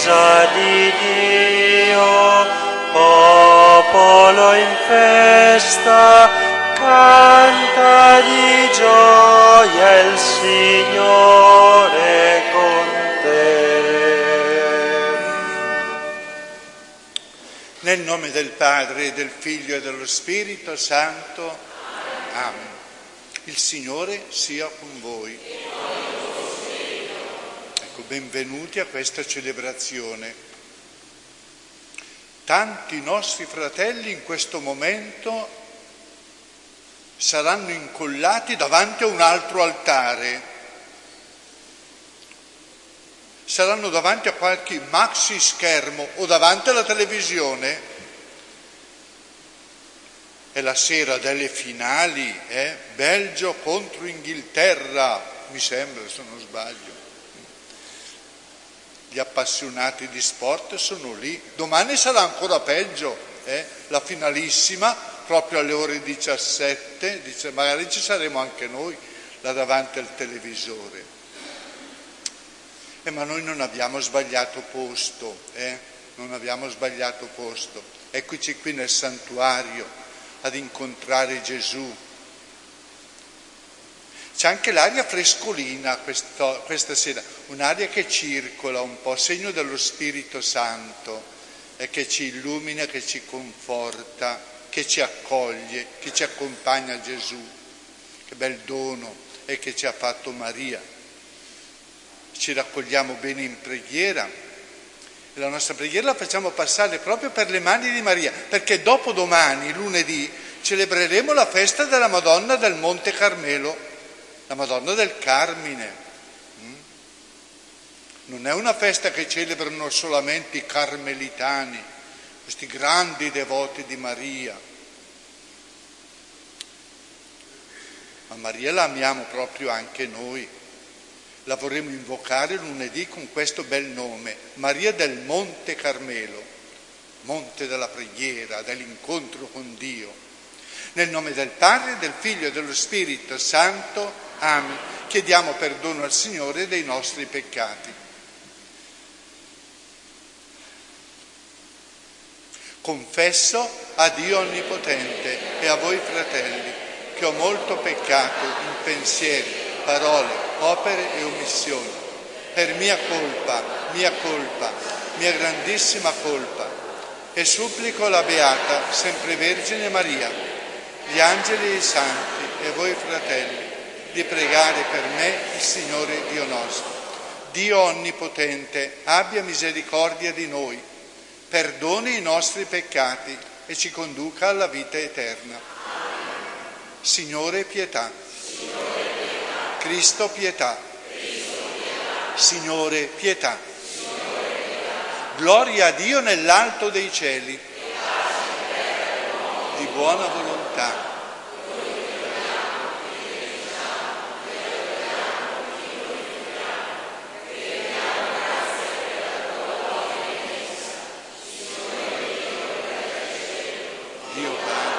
Chiesa di Dio, popolo in festa, canta di gioia il Signore con te. Nel nome del Padre, del Figlio e dello Spirito Santo. Amen. Il Signore sia con voi. Ecco, benvenuti a questa celebrazione. Tanti nostri fratelli in questo momento saranno incollati davanti a un altro altare, saranno davanti a qualche maxi schermo o davanti alla televisione. È la sera delle finali, Belgio contro Inghilterra, mi sembra, se non sbaglio. Gli appassionati di sport sono lì. Domani sarà ancora peggio, la finalissima, proprio alle ore 17, magari ci saremo anche noi là davanti al televisore. Ma noi non abbiamo sbagliato posto, non abbiamo sbagliato posto. Eccoci qui nel santuario ad incontrare Gesù. C'è anche l'aria frescolina questa sera, un'aria che circola un po', segno dello Spirito Santo, che ci illumina, che ci conforta, che ci accoglie, che ci accompagna a Gesù. Che bel dono è che ci ha fatto Maria. Ci raccogliamo bene in preghiera e la nostra preghiera la facciamo passare proprio per le mani di Maria, perché dopo domani, lunedì, celebreremo la festa della Madonna del Monte Carmelo, la Madonna del Carmine. Non è una festa che celebrano solamente i carmelitani, questi grandi devoti di Maria. Ma Maria la amiamo proprio anche noi. La vorremmo invocare lunedì con questo bel nome, Maria del Monte Carmelo, monte della preghiera, dell'incontro con Dio. Nel nome del Padre, del Figlio e dello Spirito Santo. Amen. Chiediamo perdono al Signore dei nostri peccati. Confesso a Dio Onnipotente e a voi fratelli che ho molto peccato in pensieri, parole, opere e omissioni, per mia colpa, mia grandissima colpa, e supplico la Beata Sempre Vergine Maria, gli angeli e i santi e voi fratelli, di pregare per me il Signore Dio nostro. Dio Onnipotente abbia misericordia di noi, perdoni i nostri peccati e ci conduca alla vita eterna. Signore pietà. Cristo pietà. Signore pietà. Gloria a Dio nell'alto dei cieli. Di buona volontà. Dio Padre.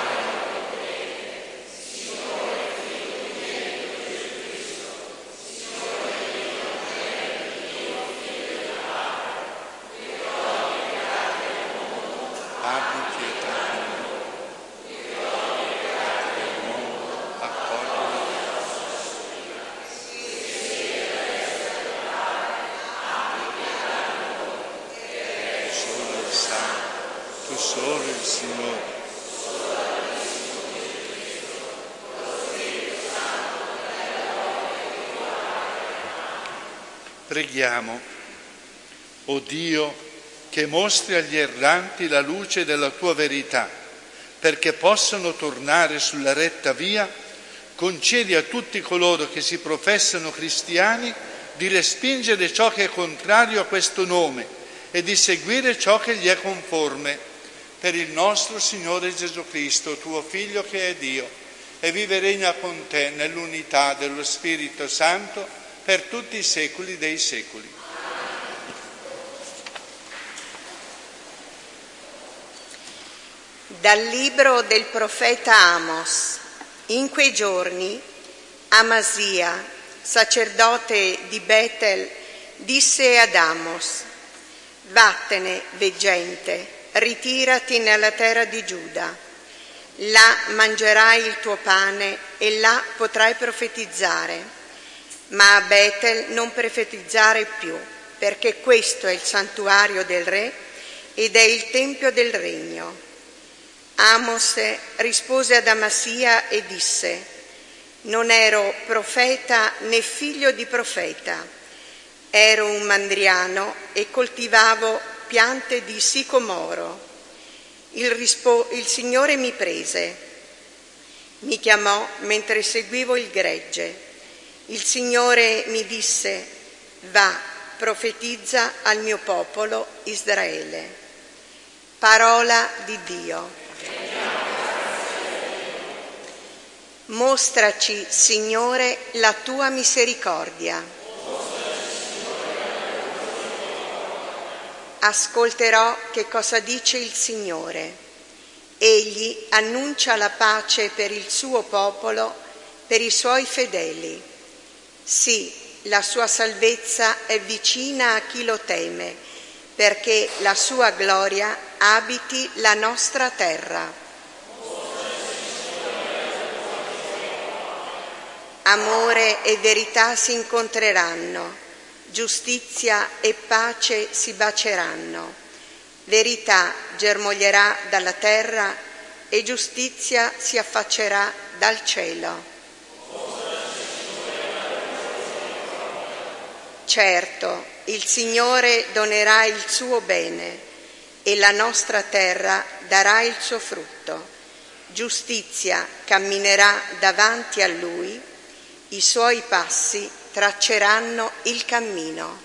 Abbi pietà di noi. Accoglici. Solo il Santo, tu solo il Signore. Preghiamo. O Dio, che mostri agli erranti la luce della tua verità, perché possano tornare sulla retta via, concedi a tutti coloro che si professano cristiani di respingere ciò che è contrario a questo nome e di seguire ciò che gli è conforme, per il nostro Signore Gesù Cristo, tuo Figlio che è Dio, e vive e regna con te nell'unità dello Spirito Santo per tutti i secoli dei secoli. Dal libro del profeta Amos. In quei giorni Amasia, sacerdote di Betel, disse ad Amos: Vattene, veggente, ritirati nella terra di Giuda. Là mangerai il tuo pane e là potrai profetizzare, ma a Betel non profetizzare più, perché questo è il santuario del re ed è il tempio del regno. Amos rispose ad Amassia e disse: non ero profeta né figlio di profeta, ero un mandriano e coltivavo piante di sicomoro. Il Signore mi prese, mi chiamò mentre seguivo il gregge. Il Signore mi disse: va, profetizza al mio popolo Israele. Parola di Dio. Mostraci, Signore, la tua misericordia. Ascolterò che cosa dice il Signore. Egli annuncia la pace per il suo popolo, per i suoi fedeli. Sì, la sua salvezza è vicina a chi lo teme, perché la sua gloria abiti la nostra terra. Amore e verità si incontreranno, giustizia e pace si bacieranno. Verità germoglierà dalla terra e giustizia si affaccerà dal cielo. Certo, il Signore donerà il suo bene e la nostra terra darà il suo frutto. Giustizia camminerà davanti a Lui, i suoi passi tracceranno il cammino.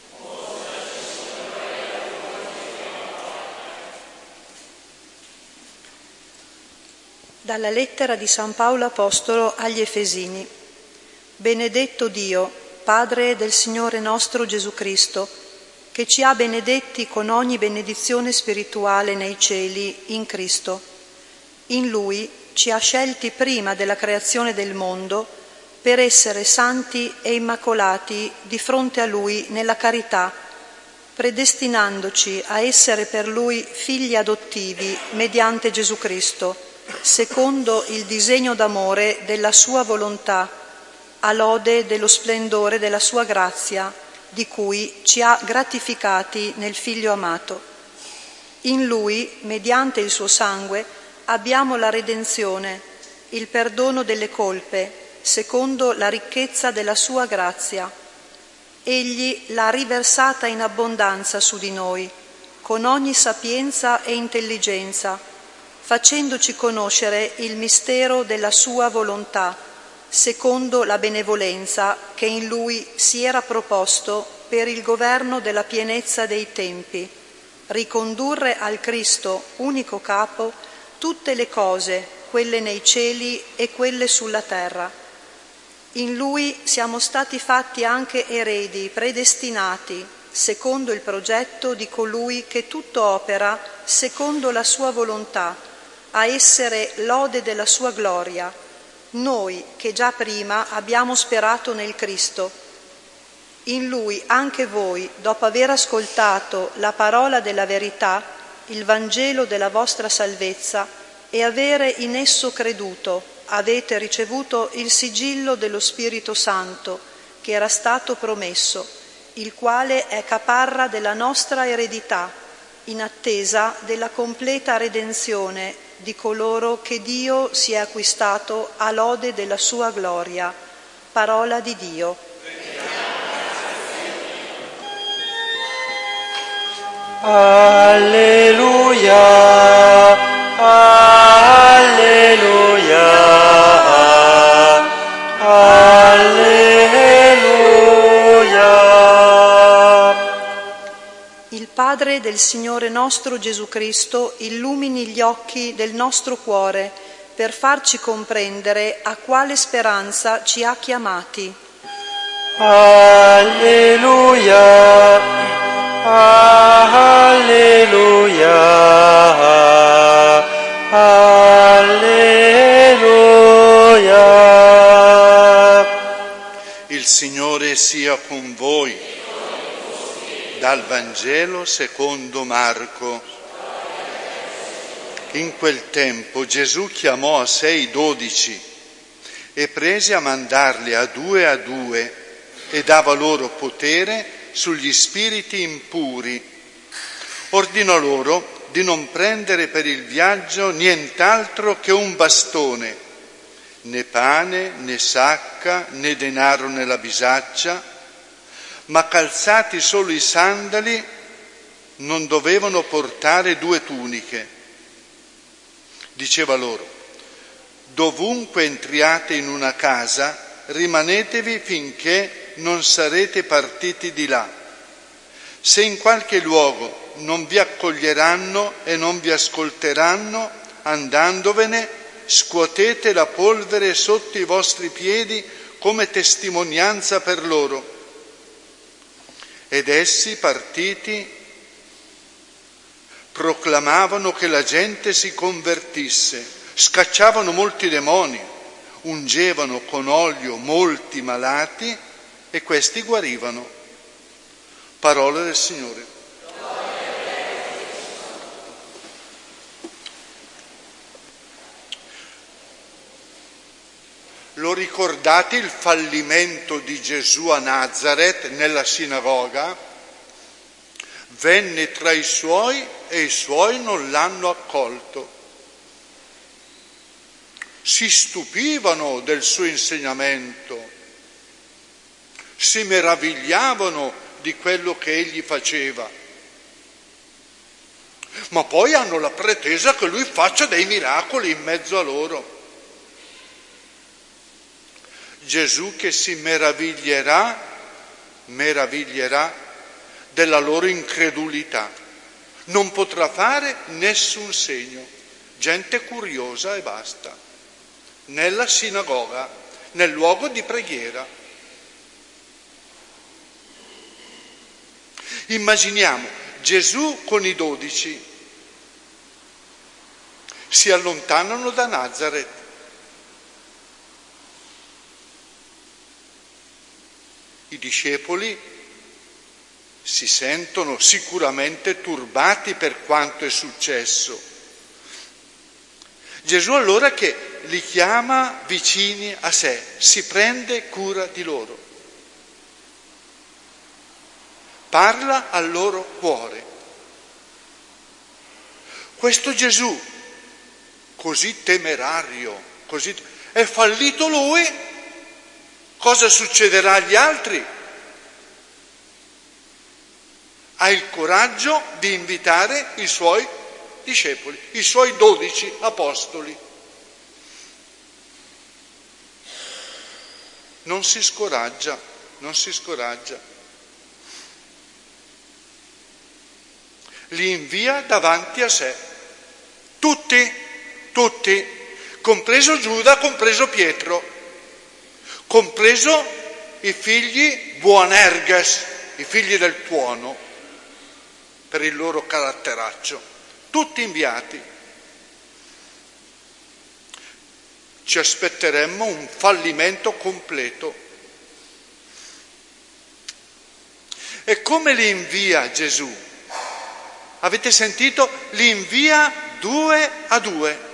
Dalla lettera di San Paolo Apostolo agli Efesini. Benedetto Dio, Padre del Signore nostro Gesù Cristo, che ci ha benedetti con ogni benedizione spirituale nei cieli in Cristo. In Lui ci ha scelti prima della creazione del mondo per essere santi e immacolati di fronte a Lui nella carità, predestinandoci a essere per Lui figli adottivi mediante Gesù Cristo, secondo il disegno d'amore della Sua volontà, a lode dello splendore della Sua grazia, di cui ci ha gratificati nel Figlio amato. In Lui, mediante il Suo sangue, abbiamo la redenzione, il perdono delle colpe, secondo la ricchezza della sua grazia. Egli l'ha riversata in abbondanza su di noi, con ogni sapienza e intelligenza, facendoci conoscere il mistero della sua volontà, secondo la benevolenza che in lui si era proposto per il governo della pienezza dei tempi, ricondurre al Cristo, unico capo, tutte le cose, quelle nei cieli e quelle sulla terra. In Lui siamo stati fatti anche eredi, predestinati, secondo il progetto di colui che tutto opera secondo la sua volontà, a essere lode della sua gloria, noi che già prima abbiamo sperato nel Cristo. In Lui anche voi, dopo aver ascoltato la parola della verità, il Vangelo della vostra salvezza, e avere in esso creduto, avete ricevuto il sigillo dello Spirito Santo che era stato promesso, il quale è caparra della nostra eredità, in attesa della completa redenzione di coloro che Dio si è acquistato a lode della sua gloria. Parola di Dio. Alleluia. Alleluia, alleluia. Il Padre del Signore nostro Gesù Cristo illumini gli occhi del nostro cuore per farci comprendere a quale speranza ci ha chiamati. Alleluia, alleluia. Alleluia. Il Signore sia con voi. Dal Vangelo secondo Marco. In quel tempo Gesù chiamò a sé i 12 e prese a mandarli a due e dava loro potere sugli spiriti impuri. Ordinò loro di non prendere per il viaggio nient'altro che un bastone, né pane, né sacca, né denaro nella bisaccia, ma calzati solo i sandali non dovevano portare 2 tuniche. Diceva loro: dovunque entriate in una casa, rimanetevi finché non sarete partiti di là. Se in qualche luogo non vi accoglieranno e non vi ascolteranno, andandovene, scuotete la polvere sotto i vostri piedi come testimonianza per loro. Ed essi, partiti, proclamavano che la gente si convertisse, scacciavano molti demoni, ungevano con olio molti malati e questi guarivano. Parola del Signore. Lo ricordate il fallimento di Gesù a Nazaret nella sinagoga? Venne tra i suoi e i suoi non l'hanno accolto. Si stupivano del suo insegnamento, si meravigliavano di quello che egli faceva, ma poi hanno la pretesa che lui faccia dei miracoli in mezzo a loro. Gesù che si meraviglierà della loro incredulità. Non potrà fare nessun segno. Gente curiosa e basta. Nella sinagoga, nel luogo di preghiera. Immaginiamo Gesù con i 12. Si allontanano da Nazaret. I discepoli si sentono sicuramente turbati per quanto è successo. Gesù allora che li chiama vicini a sé, si prende cura di loro, parla al loro cuore. Questo Gesù, così temerario, è fallito lui. Cosa succederà agli altri? Ha il coraggio di invitare i suoi discepoli, i suoi 12 apostoli. Non si scoraggia. Li invia davanti a sé. Tutti, compreso Giuda, compreso Pietro. Compreso i figli Boanerges, i figli del tuono, per il loro caratteraccio, tutti inviati. Ci aspetteremmo un fallimento completo. E come li invia Gesù? Avete sentito? Li invia 2 a 2.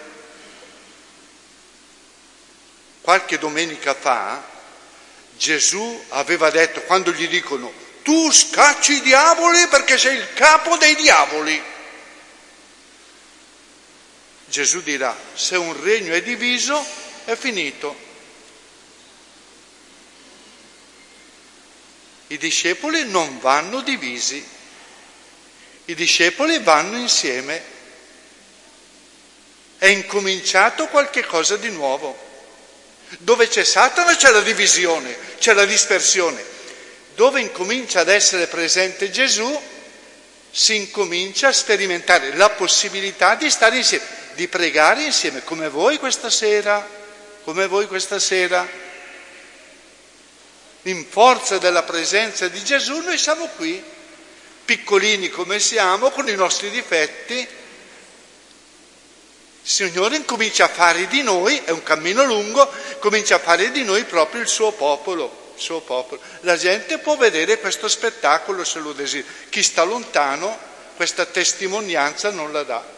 Qualche domenica fa Gesù aveva detto, quando gli dicono tu scacci i diavoli perché sei il capo dei diavoli, Gesù dirà: se un regno è diviso è finito. I discepoli non vanno divisi, i discepoli vanno insieme. È incominciato qualche cosa di nuovo. Dove c'è Satana c'è la divisione, c'è la dispersione. Dove incomincia ad essere presente Gesù, si incomincia a sperimentare la possibilità di stare insieme, di pregare insieme, come voi questa sera. In forza della presenza di Gesù noi siamo qui, piccolini come siamo, con i nostri difetti. Il Signore incomincia a fare di noi, è un cammino lungo, comincia a fare di noi proprio il suo popolo, suo popolo. La gente può vedere questo spettacolo se lo desidera. Chi sta lontano questa testimonianza non la dà.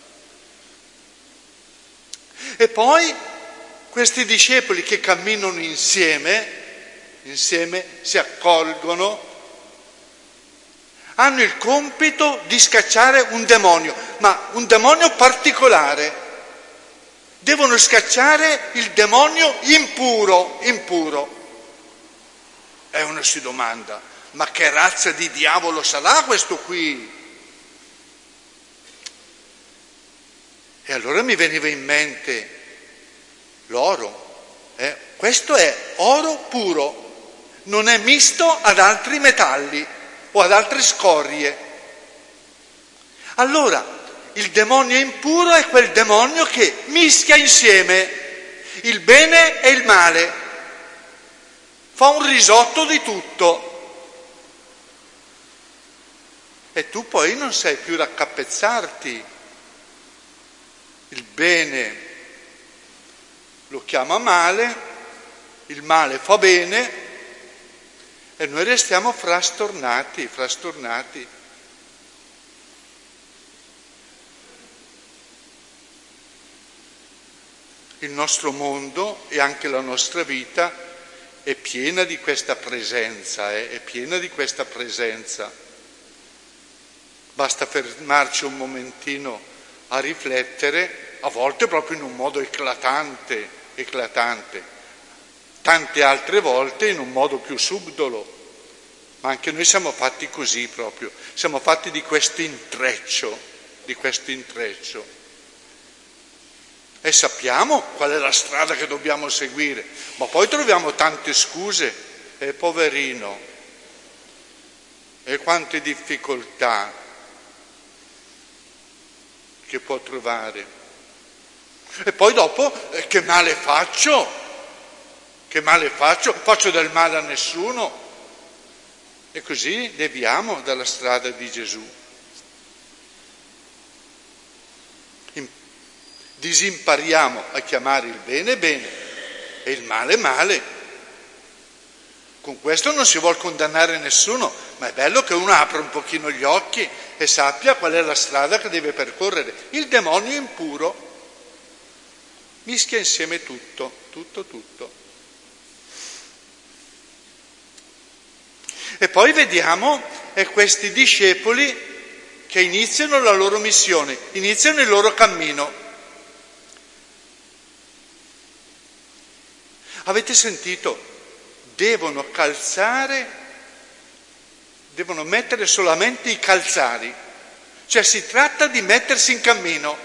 E poi questi discepoli che camminano insieme si accolgono, hanno il compito di scacciare un demonio, ma un demonio particolare. Devono scacciare il demonio impuro. E uno si domanda, ma che razza di diavolo sarà questo qui? E allora mi veniva in mente l'oro. Questo è oro puro. Non è misto ad altri metalli o ad altre scorie. Allora, il demonio impuro è quel demonio che mischia insieme il bene e il male, fa un risotto di tutto. E tu poi non sai più raccapezzarti. Il bene lo chiama male, il male fa bene, e noi restiamo frastornati. Il nostro mondo e anche la nostra vita è piena di questa presenza, è piena di questa presenza. Basta fermarci un momentino a riflettere, a volte proprio in un modo eclatante, tante altre volte in un modo più subdolo, ma anche noi siamo fatti così proprio, siamo fatti di questo intreccio. E sappiamo qual è la strada che dobbiamo seguire, ma poi troviamo tante scuse, poverino, e quante difficoltà che può trovare. E poi dopo, che male faccio? Faccio del male a nessuno. E così deviamo dalla strada di Gesù. Disimpariamo a chiamare il bene bene e il male male. Con questo non si vuol condannare nessuno, ma è bello che uno apra un pochino gli occhi e sappia qual è la strada che deve percorrere. Il demonio impuro mischia insieme tutto. E poi vediamo questi discepoli che iniziano la loro missione, iniziano il loro cammino. Avete sentito? Devono mettere solamente i calzari, cioè si tratta di mettersi in cammino.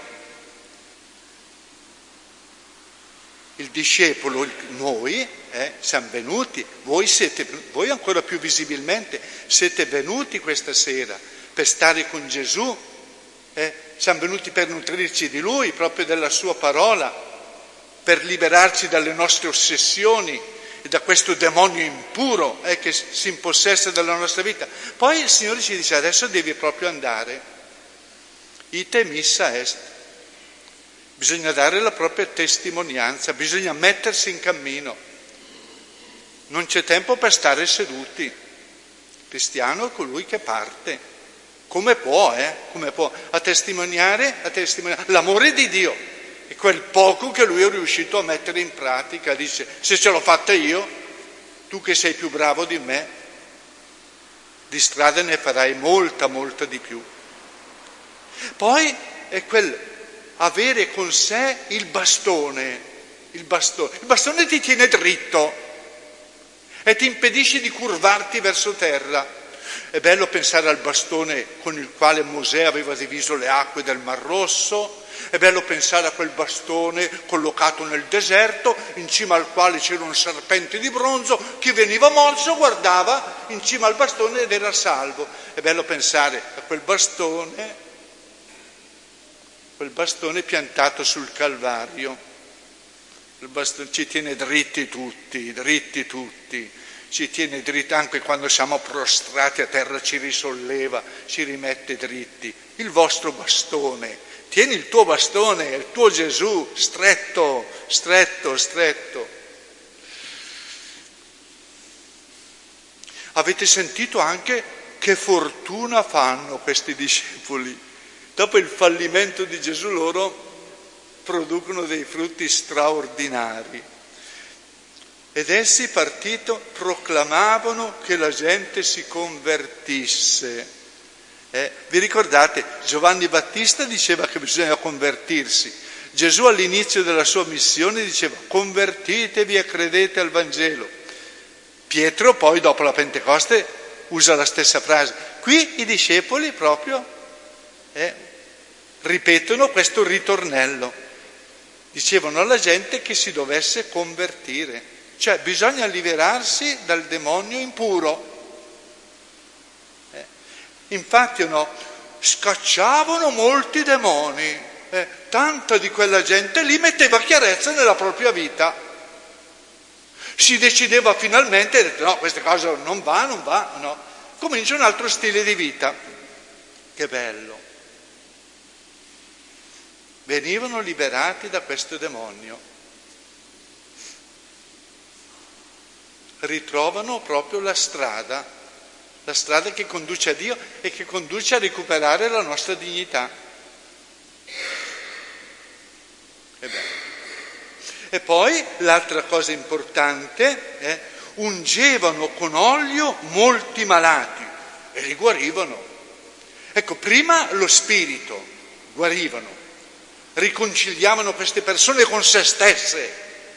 Il discepolo, noi, siamo venuti, voi ancora più visibilmente, siete venuti questa sera per stare con Gesù, siamo venuti per nutrirci di Lui, proprio della Sua parola, per liberarci dalle nostre ossessioni e da questo demonio impuro che si impossessa della nostra vita. Poi il Signore ci dice: adesso devi proprio andare, ite missa est. Bisogna dare la propria testimonianza, bisogna mettersi in cammino. Non c'è tempo per stare seduti. Il cristiano è colui che parte, come può, a testimoniare l'amore di Dio e quel poco che lui è riuscito a mettere in pratica. Dice: se ce l'ho fatta io, tu che sei più bravo di me, di strada ne farai molta di più. Poi è quel avere con sé il bastone. Il bastone ti tiene dritto e ti impedisce di curvarti verso terra. È bello pensare al bastone con il quale Mosè aveva diviso le acque del Mar Rosso, è bello pensare a quel bastone collocato nel deserto, in cima al quale c'era un serpente di bronzo, chi veniva morso guardava in cima al bastone ed era salvo. È bello pensare a quel bastone piantato sul Calvario. Il bastone ci tiene dritti tutti, ci tiene dritti anche quando siamo prostrati a terra, ci risolleva, ci rimette dritti. Il vostro bastone, tieni il tuo bastone, il tuo Gesù, stretto. Avete sentito anche che fortuna fanno questi discepoli. Dopo il fallimento di Gesù loro producono dei frutti straordinari. Ed essi partito proclamavano che la gente si convertisse. Vi ricordate? Giovanni Battista diceva che bisogna convertirsi. Gesù all'inizio della sua missione diceva convertitevi e credete al Vangelo. Pietro poi dopo la Pentecoste usa la stessa frase. Qui i discepoli proprio ripetono questo ritornello. Dicevano alla gente che si dovesse convertire, cioè bisogna liberarsi dal demonio impuro. Infatti scacciavano molti demoni, tanta di quella gente lì metteva chiarezza nella propria vita. Si decideva finalmente, ha detto no, queste cose non va, no. Comincia un altro stile di vita. Che bello. Venivano liberati da questo demonio. Ritrovano proprio la strada che conduce a Dio e che conduce a recuperare la nostra dignità. È bello. E poi l'altra cosa importante, ungevano con olio molti malati e li guarivano. Ecco, prima lo spirito, guarivano, riconciliavano queste persone con se stesse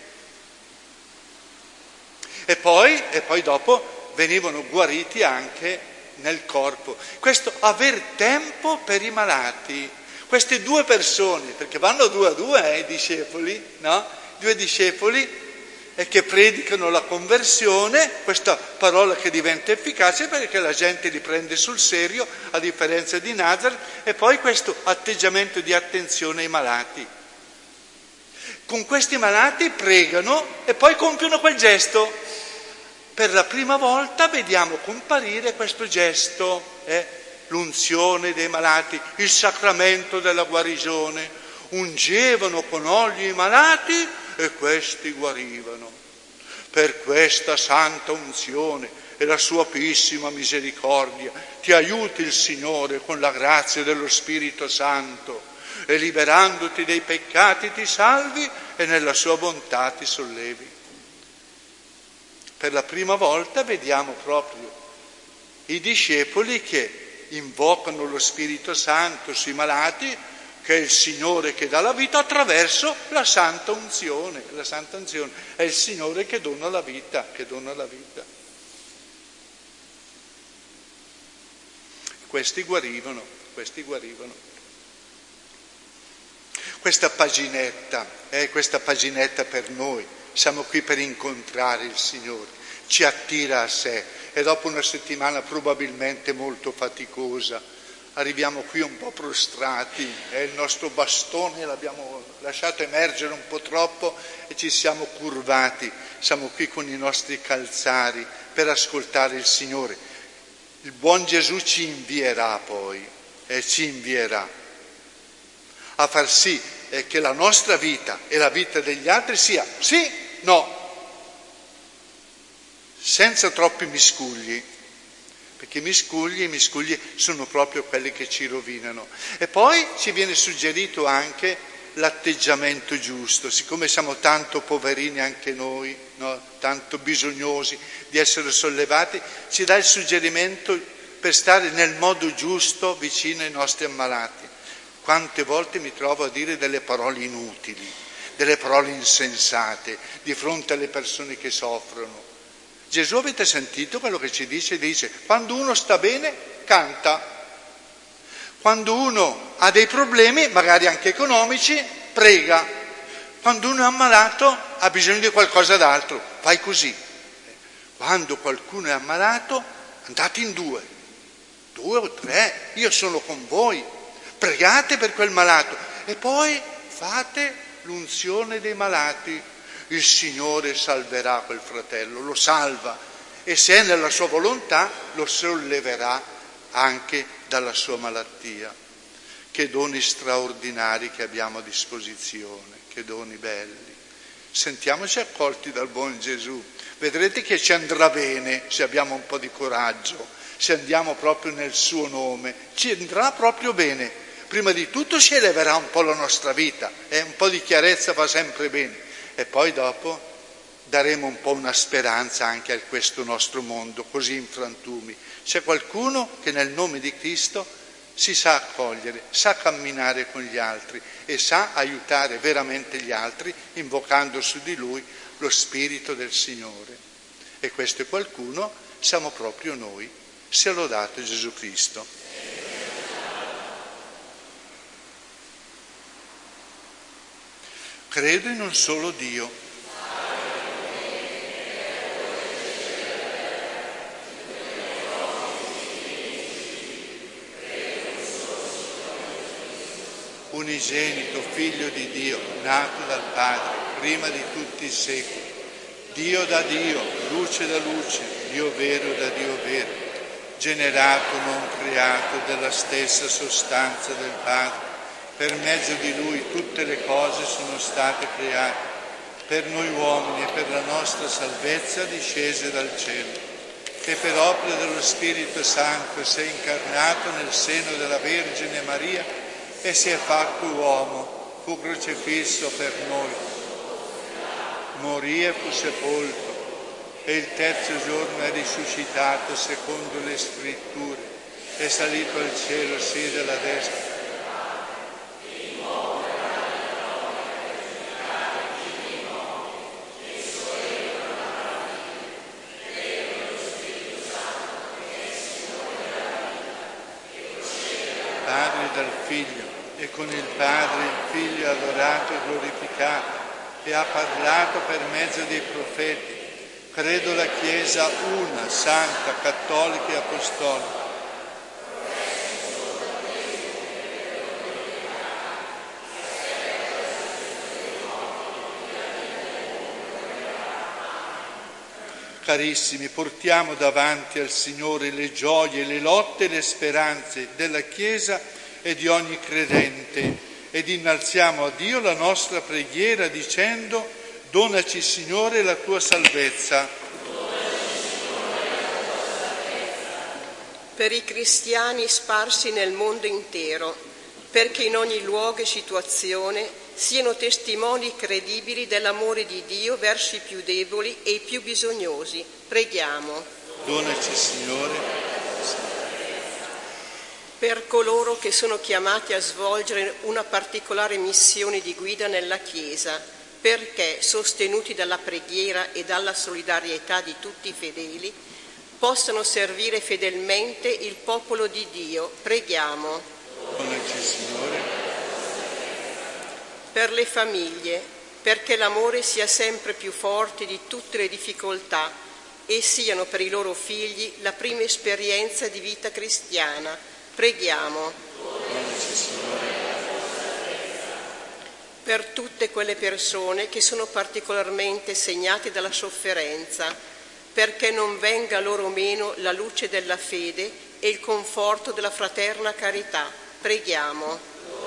e poi dopo venivano guariti anche nel corpo. Questo aver tempo per i malati, queste due persone, perché vanno due a due i discepoli, no? Due discepoli che predicano la conversione, questa parola che diventa efficace perché la gente li prende sul serio, a differenza di Nazareth, e poi questo atteggiamento di attenzione ai malati. Con questi malati pregano e poi compiono quel gesto. Per la prima volta vediamo comparire questo gesto, l'unzione dei malati, il sacramento della guarigione. Ungevano con olio i malati e questi guarivano. Per questa santa unzione e la sua piissima misericordia ti aiuti il Signore con la grazia dello Spirito Santo e liberandoti dai peccati ti salvi e nella sua bontà ti sollevi. Per la prima volta vediamo proprio i discepoli che invocano lo Spirito Santo sui malati, che è il Signore che dà la vita attraverso la santa unzione. La santa unzione è il Signore che dona la vita, Questi guarivano. Questa paginetta per noi, siamo qui per incontrare il Signore, ci attira a sé e dopo una settimana probabilmente molto faticosa, arriviamo qui un po' prostrati, il nostro bastone l'abbiamo lasciato emergere un po' troppo e ci siamo curvati. Siamo qui con i nostri calzari per ascoltare il Signore. Il buon Gesù ci invierà poi, ci invierà a far sì che la nostra vita e la vita degli altri sia sì, no, senza troppi miscugli. Perché i miscugli sono proprio quelli che ci rovinano. E poi ci viene suggerito anche l'atteggiamento giusto, siccome siamo tanto poverini anche noi, no? Tanto bisognosi di essere sollevati, ci dà il suggerimento per stare nel modo giusto vicino ai nostri ammalati. Quante volte mi trovo a dire delle parole inutili, delle parole insensate di fronte alle persone che soffrono. Gesù, avete sentito quello che ci dice? Dice, quando uno sta bene, canta. Quando uno ha dei problemi, magari anche economici, prega. Quando uno è ammalato, ha bisogno di qualcosa d'altro, fai così. Quando qualcuno è ammalato, andate in 2 o 3, io sono con voi, pregate per quel malato e poi fate l'unzione dei malati. Il Signore salverà quel fratello, lo salva e se è nella sua volontà lo solleverà anche dalla sua malattia. Che doni straordinari che abbiamo a disposizione, che doni belli. Sentiamoci accolti dal buon Gesù. Vedrete che ci andrà bene se abbiamo un po' di coraggio, se andiamo proprio nel suo nome, ci andrà proprio bene. Prima di tutto si eleverà un po' la nostra vita, un po' di chiarezza va sempre bene, e poi dopo daremo un po' una speranza anche a questo nostro mondo così in frantumi. C'è qualcuno che nel nome di Cristo si sa accogliere, sa camminare con gli altri e sa aiutare veramente gli altri invocando su di lui lo Spirito del Signore. E questo è qualcuno, siamo proprio noi. Sia lodato Gesù Cristo. Credo in un solo Dio. Unigenito, Figlio di Dio, nato dal Padre, prima di tutti i secoli, Dio da Dio, luce da luce, Dio vero da Dio vero, generato, non creato, della stessa sostanza del Padre. Per mezzo di Lui tutte le cose sono state create, per noi uomini e per la nostra salvezza discese dal cielo, che per opera dello Spirito Santo si è incarnato nel seno della Vergine Maria e si è fatto uomo, fu crocifisso per noi, morì e fu sepolto, e il terzo giorno è risuscitato secondo le Scritture, è salito al cielo, siede alla destra. Padre dal Figlio, e con il Padre il Figlio è adorato e glorificato, e ha parlato per mezzo dei profeti. Credo la Chiesa una, santa, cattolica e apostolica. Carissimi, portiamo davanti al Signore le gioie, le lotte e le speranze della Chiesa e di ogni credente ed innalziamo a Dio la nostra preghiera dicendo: donaci Signore la tua salvezza. Per i cristiani sparsi nel mondo intero, perché in ogni luogo e situazione siano testimoni credibili dell'amore di Dio verso i più deboli e i più bisognosi. Preghiamo. Donaci, Signore. Per coloro che sono chiamati a svolgere una particolare missione di guida nella Chiesa, perché, sostenuti dalla preghiera e dalla solidarietà di tutti i fedeli, possano servire fedelmente il popolo di Dio. Preghiamo. Donaci, Signore. Per le famiglie, perché l'amore sia sempre più forte di tutte le difficoltà e siano per i loro figli la prima esperienza di vita cristiana. Preghiamo. Donaci, Signore. Per tutte quelle persone che sono particolarmente segnate dalla sofferenza, perché non venga loro meno la luce della fede e il conforto della fraterna carità. Preghiamo.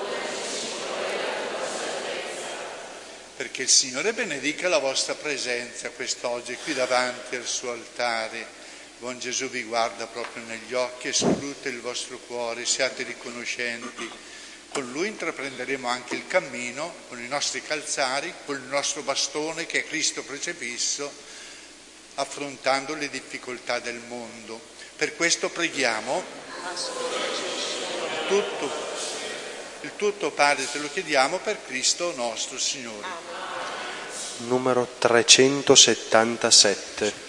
Perché il Signore benedica la vostra presenza quest'oggi qui davanti al suo altare. Buon Gesù vi guarda proprio negli occhi e scruta il vostro cuore, siate riconoscenti. Con Lui intraprenderemo anche il cammino, con i nostri calzari, con il nostro bastone che è Cristo crocifisso, affrontando le difficoltà del mondo. Per questo preghiamo. Il tutto, Padre, te lo chiediamo per Cristo nostro Signore. Numero 377.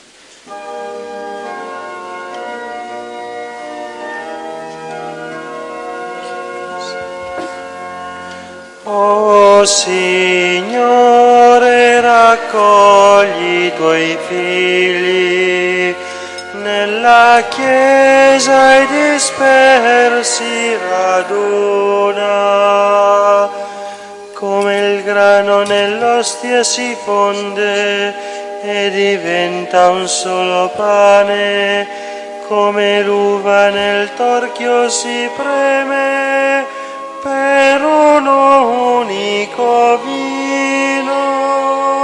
O Signore, raccogli i tuoi figli nella Chiesa e dispersi raduna, come il grano nell'ostia si fonde e diventa un solo pane, come l'uva nel torchio si preme per un unico vino.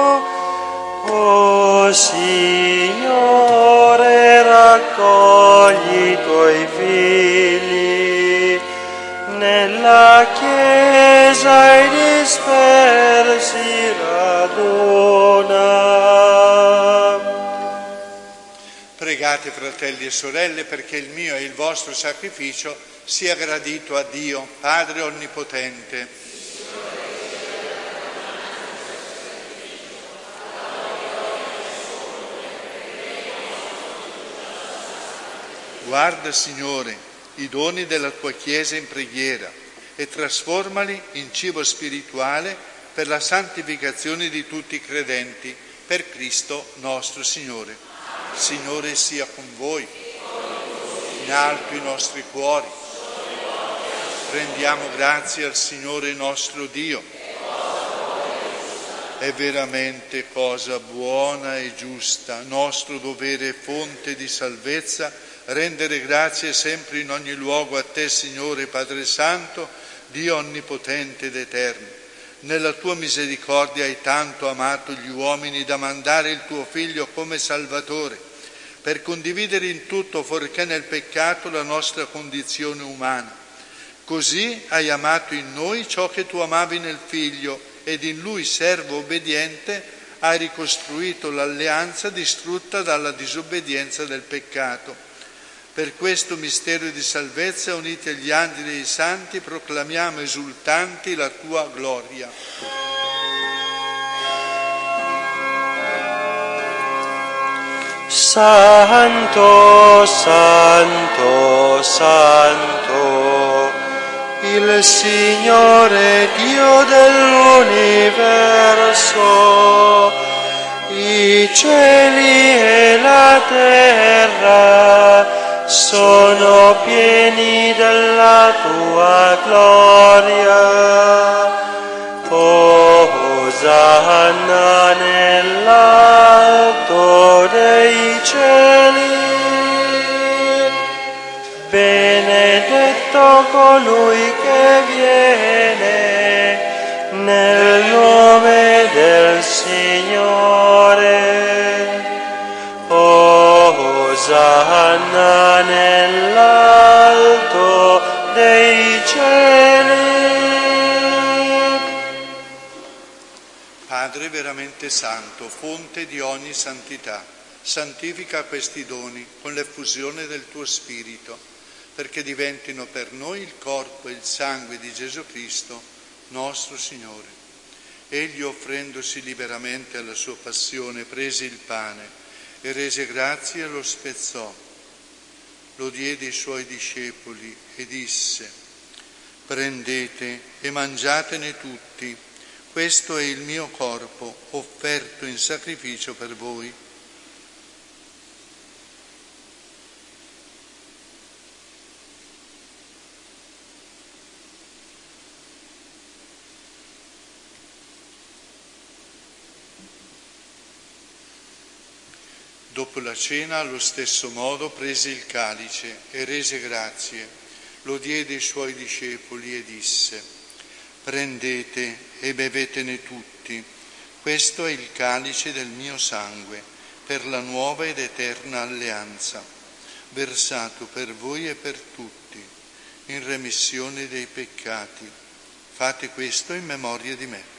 O Signore, raccogli i tuoi figli nella Chiesa e dispersi raduna. Pregate, fratelli e sorelle, perché il mio e il vostro sacrificio sia gradito a Dio, Padre Onnipotente. Guarda, Signore, i doni della tua Chiesa in preghiera e trasformali in cibo spirituale per la santificazione di tutti i credenti, per Cristo nostro Signore. Signore sia con voi, in alto i nostri cuori. Rendiamo grazie al Signore nostro Dio. È veramente cosa buona e giusta, nostro dovere e fonte di salvezza, rendere grazie sempre in ogni luogo a te, Signore Padre Santo, Dio onnipotente ed eterno. Nella tua misericordia hai tanto amato gli uomini da mandare il tuo Figlio come Salvatore, per condividere in tutto, fuorché nel peccato, la nostra condizione umana. Così hai amato in noi ciò che tu amavi nel Figlio, ed in Lui, servo obbediente, hai ricostruito l'alleanza distrutta dalla disobbedienza del peccato. Per questo mistero di salvezza, uniti agli angeli e ai santi, proclamiamo esultanti la tua gloria. Santo, Santo, Santo, il Signore Dio dell'universo, i cieli e la terra sono pieni della tua gloria. Osanna nell'alto dei cieli, benedetto colui che viene nel nome del Signore. Osanna nell'alto dei cieli. Padre veramente santo, fonte di ogni santità, santifica questi doni con l'effusione del tuo Spirito, perché diventino per noi il corpo e il sangue di Gesù Cristo, nostro Signore. Egli, offrendosi liberamente alla sua passione, prese il pane e rese grazie e lo spezzò. Lo diede ai suoi discepoli e disse: prendete e mangiatene tutti, questo è il mio corpo offerto in sacrificio per voi. Dopo la cena, allo stesso modo, prese il calice e rese grazie, lo diede ai suoi discepoli e disse: prendete e bevetene tutti, questo è il calice del mio sangue, per la nuova ed eterna alleanza, versato per voi e per tutti, in remissione dei peccati. Fate questo in memoria di me.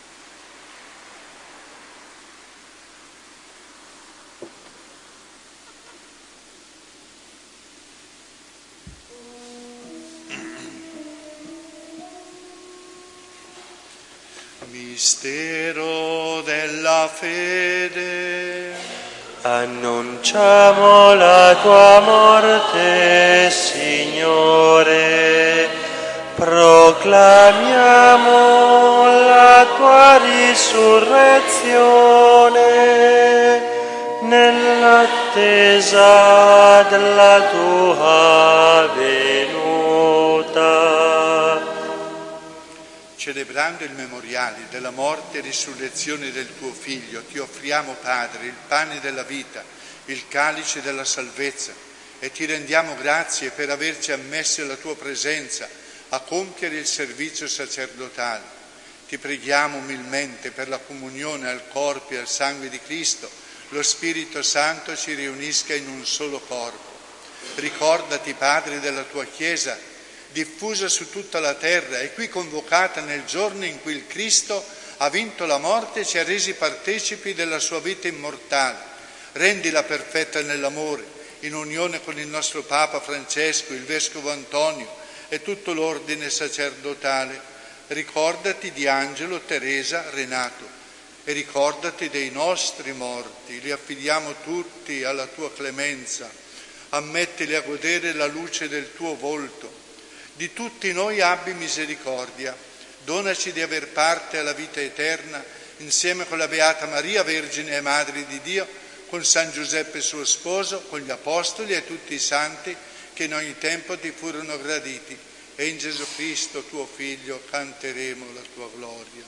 Mistero della fede. Annunciamo la tua morte, Signore, proclamiamo la tua risurrezione nell'attesa della tua venuta. Celebrando il memoriale della morte e risurrezione del tuo Figlio, ti offriamo, Padre, il pane della vita, il calice della salvezza, e ti rendiamo grazie per averci ammessi alla tua presenza a compiere il servizio sacerdotale. Ti preghiamo umilmente per la comunione al corpo e al sangue di Cristo, lo Spirito Santo ci riunisca in un solo corpo. Ricordati, Padre, della tua Chiesa, diffusa su tutta la terra e qui convocata nel giorno in cui il Cristo ha vinto la morte e ci ha resi partecipi della sua vita immortale. Rendila perfetta nell'amore, in unione con il nostro Papa Francesco, il Vescovo Antonio e tutto l'ordine sacerdotale. Ricordati di Angelo, Teresa, Renato e ricordati dei nostri morti. Li affidiamo tutti alla tua clemenza. Ammettili a godere la luce del tuo volto. Di tutti noi abbi misericordia. Donaci di aver parte alla vita eterna insieme con la Beata Maria, Vergine e Madre di Dio, con San Giuseppe suo sposo, con gli Apostoli e tutti i santi che in ogni tempo ti furono graditi. E in Gesù Cristo, tuo Figlio, canteremo la tua gloria.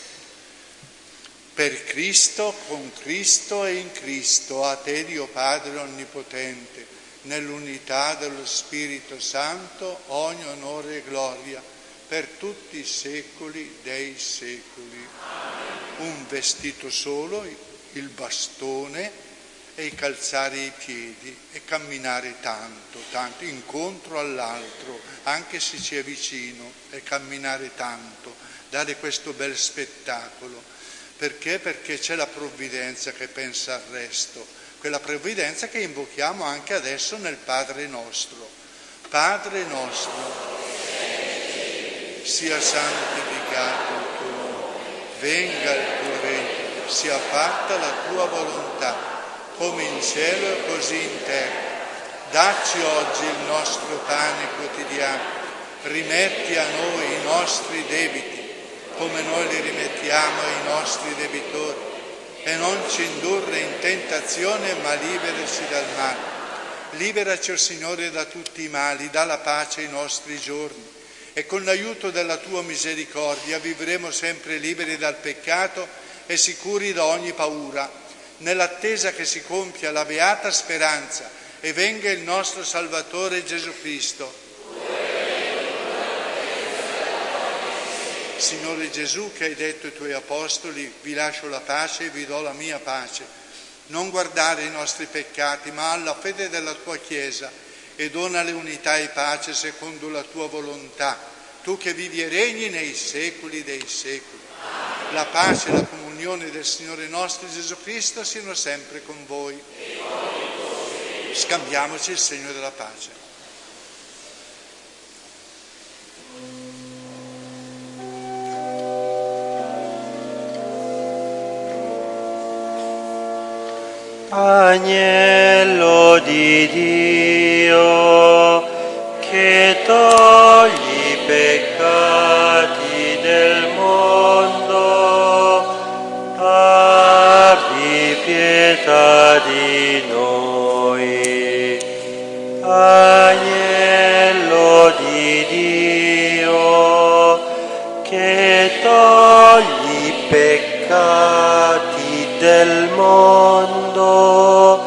Per Cristo, con Cristo e in Cristo, a te Dio Padre Onnipotente, nell'unità dello Spirito Santo, ogni onore e gloria, per tutti i secoli dei secoli. Un vestito solo, il bastone e i calzare i piedi e camminare tanto incontro all'altro, anche se ci è vicino, e camminare tanto, dare questo bel spettacolo. Perché? Perché c'è la provvidenza che pensa al resto, quella provvidenza che invochiamo anche adesso nel Padre nostro. Padre nostro, sia santificato il tuo nome, venga il tuo regno, sia fatta la tua volontà, come in cielo e così in terra. Dacci oggi il nostro pane quotidiano, rimetti a noi i nostri debiti, come noi li rimettiamo ai nostri debitori, e non ci indurre in tentazione, ma liberaci dal male. Liberaci, o Signore, da tutti i mali, dà la pace ai nostri giorni, e con l'aiuto della tua misericordia vivremo sempre liberi dal peccato e sicuri da ogni paura, nell'attesa che si compia la beata speranza e venga il nostro Salvatore Gesù Cristo. Signore Gesù, che hai detto ai tuoi apostoli, vi lascio la pace e vi do la mia pace. Non guardare i nostri peccati, ma alla fede della tua Chiesa, e donale unità e pace secondo la tua volontà, tu che vivi e regni nei secoli dei secoli. La pace e la comunione del Signore nostro Gesù Cristo siano sempre con voi. Scambiamoci il segno della pace. Agnello di Dio, che togli i peccati del mondo, abbi pietà di noi. Agnello di Dio, che togli i peccati del mondo,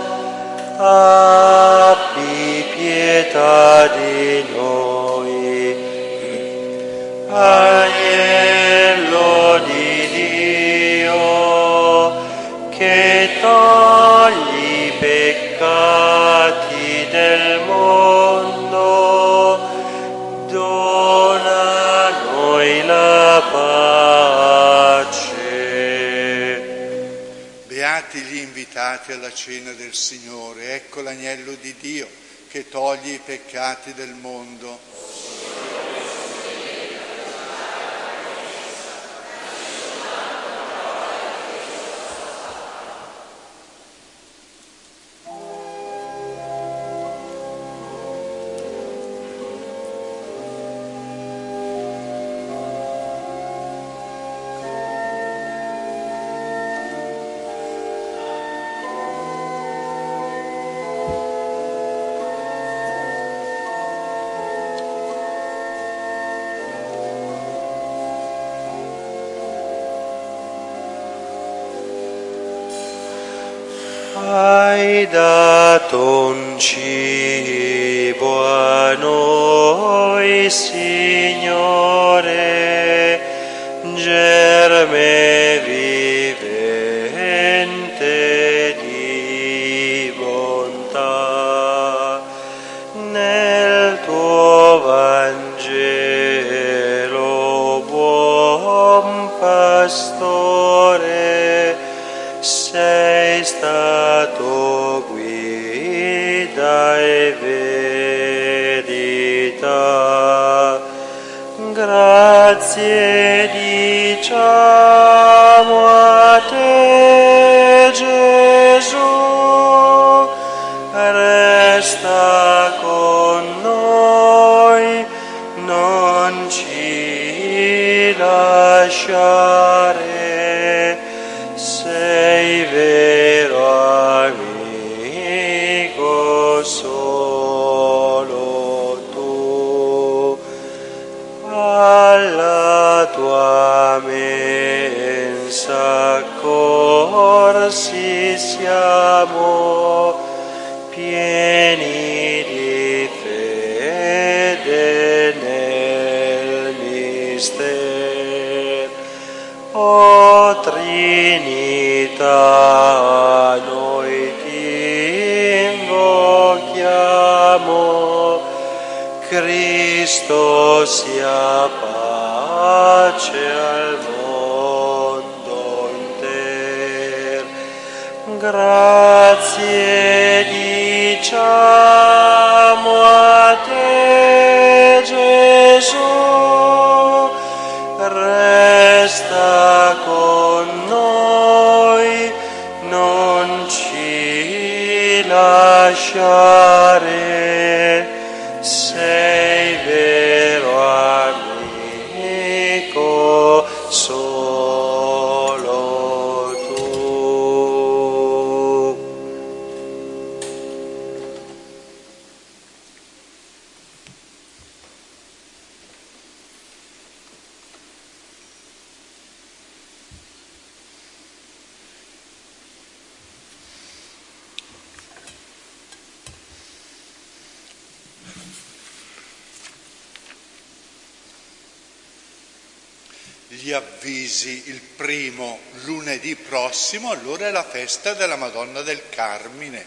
abbi pietà di noi. Agnello di Dio, che togli i peccati del mondo, dona a noi la pace. Beati gli invitati alla cena del Signore, ecco l'agnello di Dio che toglie i peccati del mondo. Hai dato un cibo a noi, Signore, nel tuo Vangelo, buon pastore, sei stato guida e verità. Grazie diciamo a te, Gesù, resta con noi, non ci lasciare, sei vero amico solo tu. Alla tua mensa corsi siamo, pieni di fede nel mistero. O Trinità, noi ti invochiamo, Cristo sia pace al mondo intero. Grazie diciamo a te, Gesù, resta con noi, non ci lasciare, sei vero amico solo tu. Gli avvisi: il primo, lunedì prossimo, allora è la festa della Madonna del Carmine.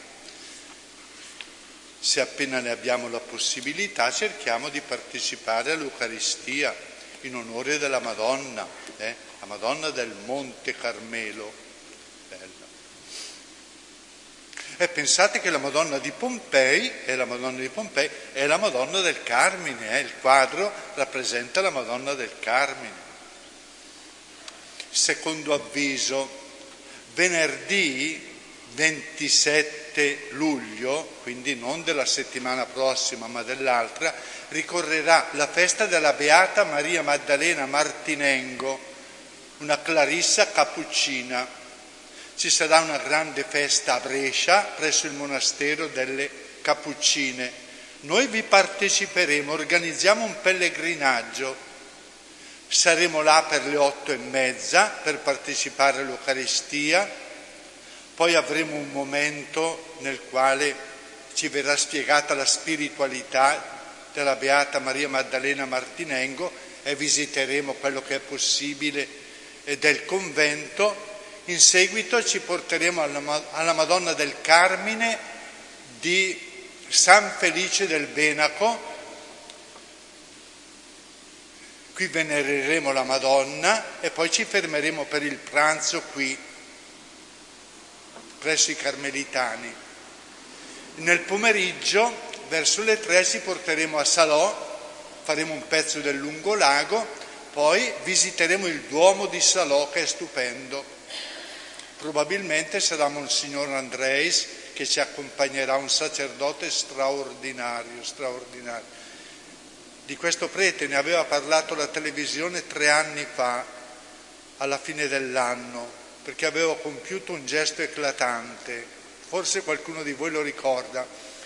Se appena ne abbiamo la possibilità cerchiamo di partecipare all'Eucaristia in onore della Madonna, la Madonna del Monte Carmelo. Bella. E pensate che la Madonna di Pompei è la Madonna del Carmine, il quadro rappresenta la Madonna del Carmine. Secondo avviso, venerdì 27 luglio, quindi non della settimana prossima ma dell'altra, ricorrerà la festa della Beata Maria Maddalena Martinengo, una clarissa cappuccina. Ci sarà una grande festa a Brescia presso il monastero delle Cappuccine. Noi vi parteciperemo, organizziamo un pellegrinaggio. Saremo là per le 8:30 per partecipare all'Eucaristia, poi avremo un momento nel quale ci verrà spiegata la spiritualità della Beata Maria Maddalena Martinengo e visiteremo quello che è possibile del convento. In seguito ci porteremo alla Madonna del Carmine di San Felice del Benaco. Qui venereremo la Madonna e poi ci fermeremo per il pranzo qui, presso i Carmelitani. Nel pomeriggio, verso le 3, ci porteremo a Salò, faremo un pezzo del Lungolago, poi visiteremo il Duomo di Salò, che è stupendo. Probabilmente sarà Monsignor Andreis che ci accompagnerà, un sacerdote straordinario. Di questo prete ne aveva parlato la televisione 3 anni fa, alla fine dell'anno, perché aveva compiuto un gesto eclatante, forse qualcuno di voi lo ricorda.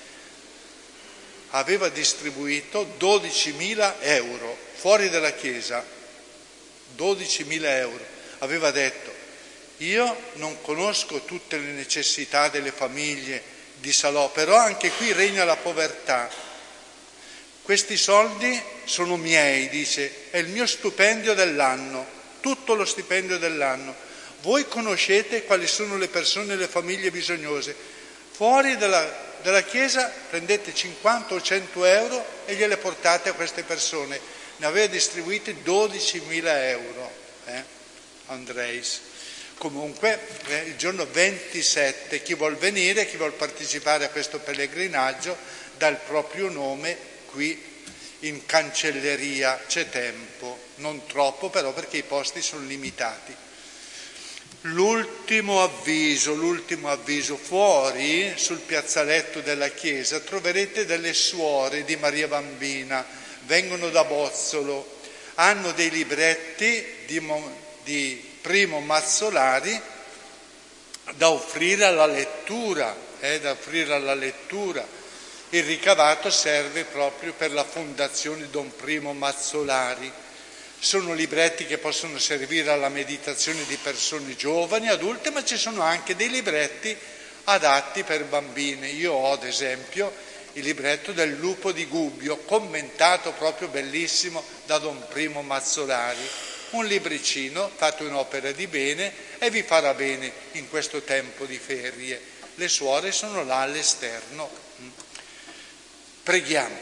Aveva distribuito 12.000 euro fuori dalla chiesa, 12.000 euro. Aveva detto: io non conosco tutte le necessità delle famiglie di Salò, però anche qui regna la povertà. Questi soldi sono miei, dice, è il mio stipendio dell'anno, tutto lo stipendio dell'anno. Voi conoscete quali sono le persone, le famiglie bisognose. Fuori dalla della Chiesa, prendete 50 o 100 euro e gliele portate a queste persone. Ne aveva distribuiti 12.000 euro, Andreis. Comunque il giorno 27 chi vuol venire, chi vuol partecipare a questo pellegrinaggio, dà il proprio nome qui in cancelleria, c'è tempo, non troppo però perché i posti sono limitati. L'ultimo avviso, fuori sul piazzaletto della chiesa troverete delle suore di Maria Bambina, vengono da Bozzolo, hanno dei libretti di Primo Mazzolari da offrire alla lettura, Il ricavato serve proprio per la fondazione Don Primo Mazzolari. Sono libretti che possono servire alla meditazione di persone giovani, adulte, ma ci sono anche dei libretti adatti per bambine. Io ho ad esempio il libretto del Lupo di Gubbio, commentato proprio bellissimo da Don Primo Mazzolari. Un libricino, fate un'opera di bene e vi farà bene in questo tempo di ferie. Le suore sono là all'esterno. Preghiamo.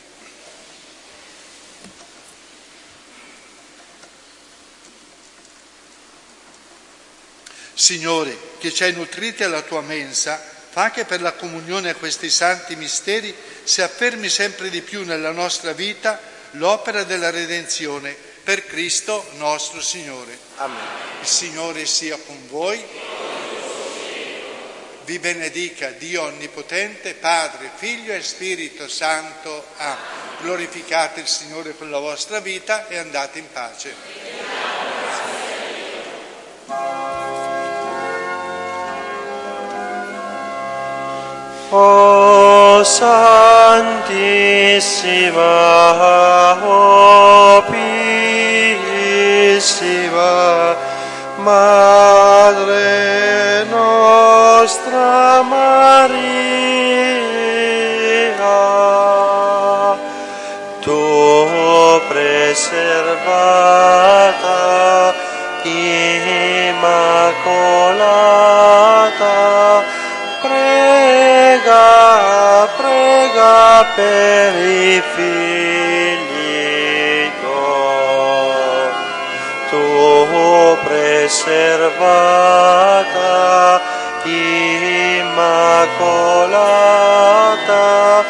Signore, che ci hai nutriti alla tua mensa, fa che per la comunione a questi santi misteri si affermi sempre di più nella nostra vita l'opera della redenzione. Per Cristo nostro Signore. Amen. Il Signore sia con voi. Vi benedica Dio Onnipotente, Padre, Figlio e Spirito Santo. Amen. Glorificate il Signore con la vostra vita e andate in pace. O Santissima, o Pissima, Madre nostra Maria, tu preservata, immacolata, prega per i figli tuoi. Tu preservata, immacolata,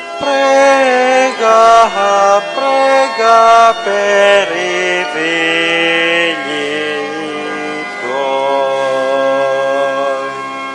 prega per i figli tuoi.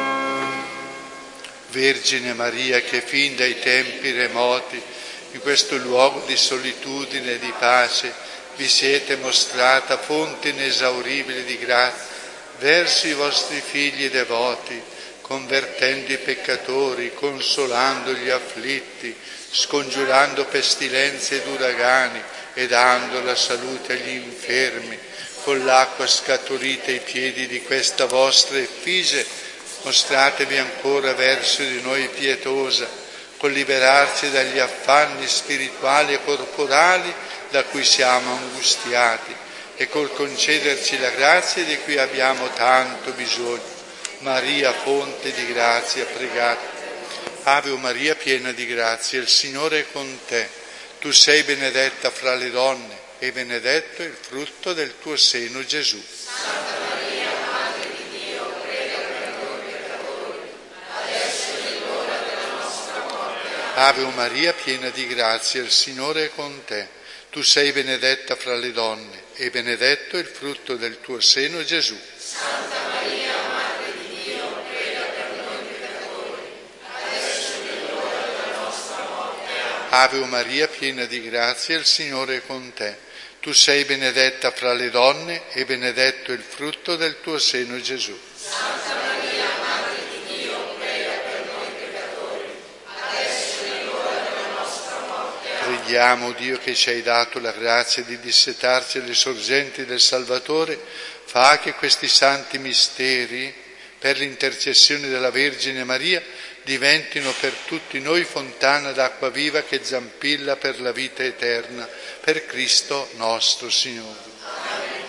Vergine Maria, che fin dai tempi remoti, in questo luogo di solitudine e di pace, vi siete mostrata fonte inesauribile di grazia verso i vostri figli devoti, convertendo i peccatori, consolando gli afflitti, scongiurando pestilenze ed uragani e dando la salute agli infermi. Con l'acqua scaturita ai piedi di questa vostra effigie, mostratevi ancora verso di noi pietosa, col liberarci dagli affanni spirituali e corporali da cui siamo angustiati e col concederci la grazia di cui abbiamo tanto bisogno. Maria, fonte di grazia, pregate. Ave Maria, piena di grazia, il Signore è con te. Tu sei benedetta fra le donne e benedetto è il frutto del tuo seno, Gesù. Santa Maria, Madre di Dio, prega per noi peccatori, adesso è l'ora della nostra morte. Ave Maria, piena di grazia, il Signore è con te. Tu sei benedetta fra le donne e benedetto è il frutto del tuo seno, Gesù. Santa Maria, Madre di Dio, prega per noi peccatori, adesso è l'ora della nostra morte. Ave Maria, piena di grazia, il Signore è con te. Tu sei benedetta fra le donne e benedetto è il frutto del tuo seno, Gesù. Santa Maria, Madre di Dio, prega per noi peccatori, adesso è l'ora della nostra morte. Preghiamo Dio che ci hai dato la grazia di dissetarci alle sorgenti del Salvatore, fa che questi santi misteri, per l'intercessione della Vergine Maria, diventino per tutti noi fontana d'acqua viva che zampilla per la vita eterna, per Cristo nostro Signore. Amen.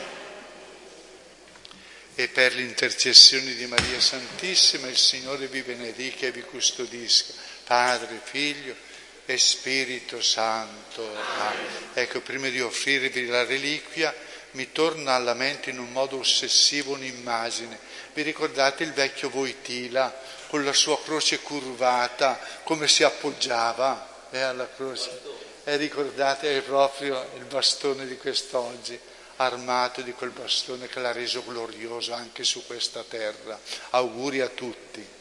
E per l'intercessione di Maria Santissima il Signore vi benedica e vi custodisca, Padre, Figlio e Spirito Santo. Amen. Ecco, prima di offrirvi la reliquia, mi torna alla mente in un modo ossessivo un'immagine. Vi ricordate il vecchio Wojtyla con la sua croce curvata, come si appoggiava alla croce? E ricordate, è proprio il bastone di quest'oggi, armato di quel bastone che l'ha reso glorioso anche su questa terra. Auguri a tutti.